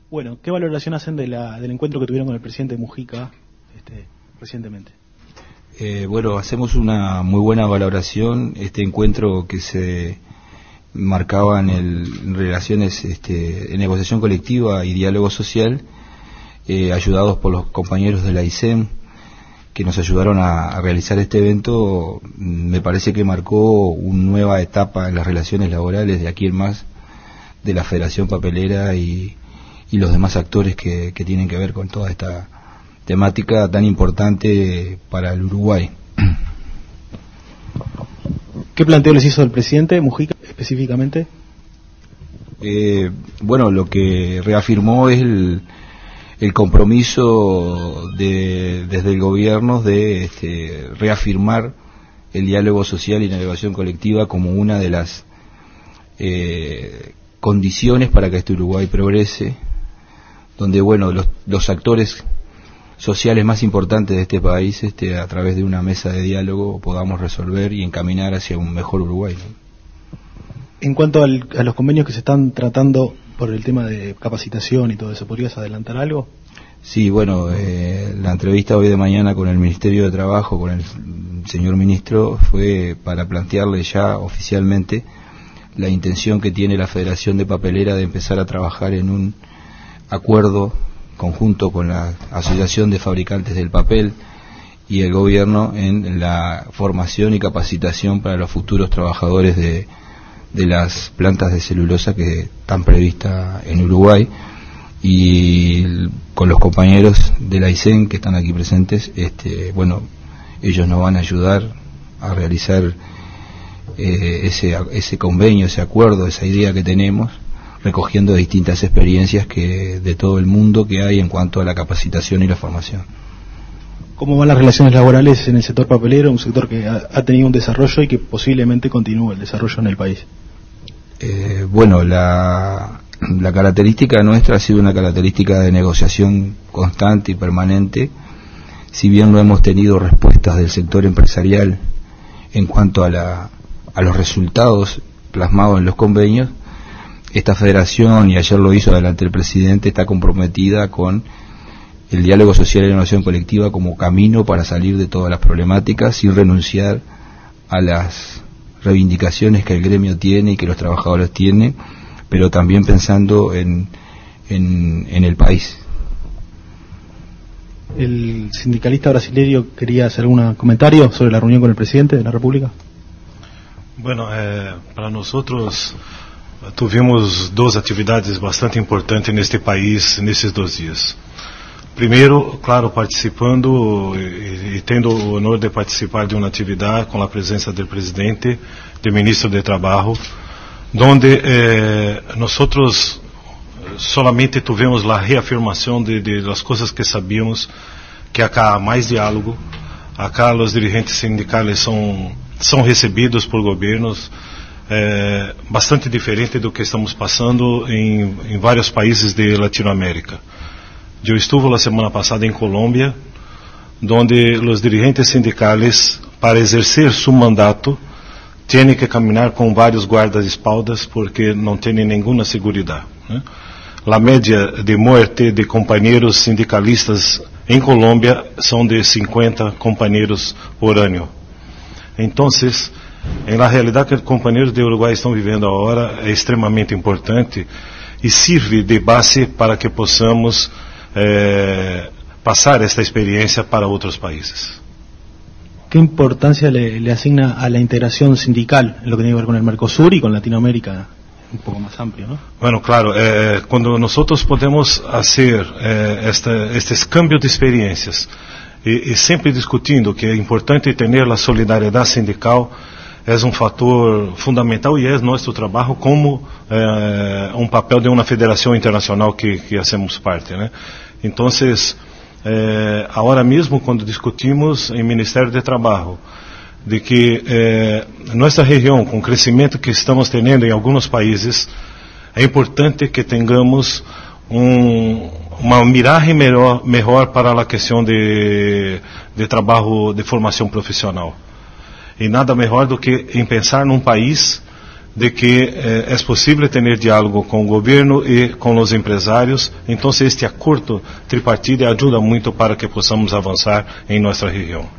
Bueno, ¿qué valoración hacen del encuentro que tuvieron con el presidente Mujica recientemente? Bueno, hacemos una muy buena valoración. Este encuentro que se marcaba en relaciones, en negociación colectiva y diálogo social, ayudados por los compañeros de la ICEM, que nos ayudaron a realizar este evento, me parece que marcó una nueva etapa en las relaciones laborales de aquí en más de la Federación Papelera y los demás actores que tienen que ver con toda esta temática tan importante para el Uruguay. ¿Qué planteo les hizo el presidente Mujica específicamente? Bueno, lo que reafirmó es el compromiso desde el gobierno de reafirmar el diálogo social y la negociación colectiva como una de las condiciones para que este Uruguay progrese, donde bueno, los actores sociales más importantes de este país, a través de una mesa de diálogo, podamos resolver y encaminar hacia un mejor Uruguay, ¿no? En cuanto a los convenios que se están tratando por el tema de capacitación y todo eso, ¿podrías adelantar algo? Sí, bueno, la entrevista hoy de mañana con el Ministerio de Trabajo, con el señor ministro, fue para plantearle ya oficialmente la intención que tiene la Federación de Papelera de empezar a trabajar en un acuerdo conjunto con la Asociación de Fabricantes del Papel y el gobierno en la formación y capacitación para los futuros trabajadores de las plantas de celulosa que están previstas en Uruguay, y con los compañeros de la ICEN que están aquí presentes, bueno, ellos nos van a ayudar a realizar ese convenio, ese acuerdo, esa idea que tenemos, recogiendo distintas experiencias de todo el mundo que hay en cuanto a la capacitación y la formación. ¿Cómo van las relaciones laborales en el sector papelero, un sector que ha tenido un desarrollo y que posiblemente continúe el desarrollo en el país? Bueno, la característica nuestra ha sido una característica de negociación constante y permanente. Si bien no hemos tenido respuestas del sector empresarial en cuanto a los resultados plasmados en los convenios, esta federación, y ayer lo hizo delante del presidente, está comprometida con el diálogo social y la innovación colectiva como camino para salir de todas las problemáticas, sin renunciar a las reivindicaciones que el gremio tiene y que los trabajadores tienen, pero también pensando en el país. El sindicalista brasileño quería hacer algún comentario sobre la reunión con el presidente de la República. Bueno, para nosotros tuvimos duas atividades bastante importantes neste país nesses 2 dias. Primeiro, claro, participando e tendo o honor de participar de uma atividade com a presença do presidente, do ministro de Trabalho, onde nós solamente tivemos a reafirmação de das coisas que sabíamos, que acá há mais diálogo, acá os dirigentes sindicais são recebidos por governos, bastante diferente do que estamos passando em vários países de Latinoamérica. Eu estive a semana passada em Colômbia, onde os dirigentes sindicais, para exercer seu mandato, têm que caminhar com vários guardas-espaldas porque não têm nenhuma segurança, né? A média de morte de companheiros sindicalistas em Colômbia são de 50 companheiros por ano. Então, na realidade que os companheiros de Uruguai estão vivendo agora é extremamente importante e serve de base para que possamos pasar esta experiência para outros países. ¿Qué importancia le asigna a la integración sindical en lo que tiene que ver con el Mercosur y con Latinoamérica un poco más amplio, ¿no? Bueno, claro, cuando nosotros podemos hacer estes cambios de experiencias e sempre discutindo que é importante ter a solidariedade sindical, é um fator fundamental e é nosso trabalho como um papel de uma federação internacional que hacemos parte, né? Então, agora mesmo quando discutimos em Ministério de Trabalho de que nossa região, com o crescimento que estamos tendo em alguns países, é importante que tenhamos uma miragem melhor para a questão de trabalho de formação profissional. E nada melhor do que em pensar num país de que é possível ter diálogo com o governo e com os empresários. Então este acordo tripartite ajuda muito para que possamos avançar em nossa região.